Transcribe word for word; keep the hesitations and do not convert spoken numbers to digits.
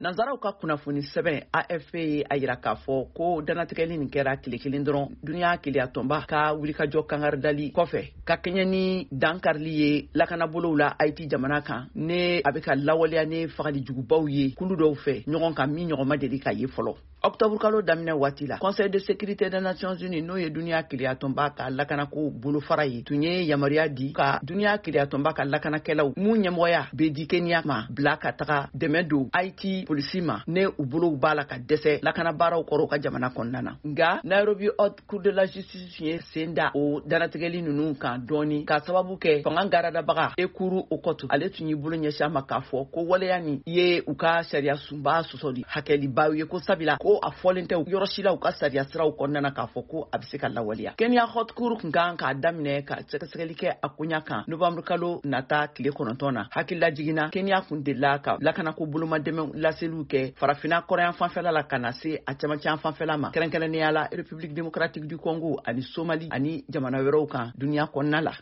Nanzaraw ka kunnafoni sɛbɛn A F P ye a yira k'a fɔ ko danatigɛli nin kɛra tile kelen dɔrɔn duniya keleyatonba ka wulikajɔ kangaridali kɔfɛ ka kɛɲɛ ni dankarili ye lakanabolow la Haïti jamana kan ne a bɛ ka lawaleya ni fagali jugubaw ye kulu dɔw fɛ ɲɔgɔn kan min ɲɔgɔn ma deli ka ye fɔlɔ. Octobre kalo daminɛ waati la Conseil de sécurité des Nations Unies n'o ye duniya keleyatonba ka lakanako bolofara ye tun ye yamaruya di ka duniya keleyatonba ka lakanakɛlaw mun ɲɛmɔgɔya bɛ di Kenya ma bila ka taga dɛmɛ don Haïti polisi ma ne u bolow b'a la ka dɛsɛ lakanabaaraw kɔrɔ ka jamana kɔnɔna na. Nka Nairobi Haute Cour de la Justice ye sen da o danatigɛli ninnu kan dɔɔni ka sababu kɛ fanga garadabaga Ekuru Okoto ale tun y'i bolo ɲɛsin a ma k'a fɔ ko waleya nin ye u ka sariya sunba sɔsɔli hakɛlibaw ye ko sabila ko a fɔlen tɛ yɔrɔ si la u ka sariya siraw kɔnɔna na k'a fɔ ko a bɛ se ka lawaleya. Kenya Haute Cour kun kan k'a daminɛ ka sɛgɛsɛgɛli kɛ a koɲa kan Novembre kalo nata tile kɔnɔntɔn na hakilila jiginna Kenya kun delila ka lakanako bolomadɛmɛ laseliw kɛ farafina kɔrɔyan fanfɛla la ka na se a cɛmancɛ fanfɛla ma kɛrɛnkɛrɛnnenya la République démocratique du Congo ani Somalie ani jamana wɛrɛw kan duniya kɔnɔna la.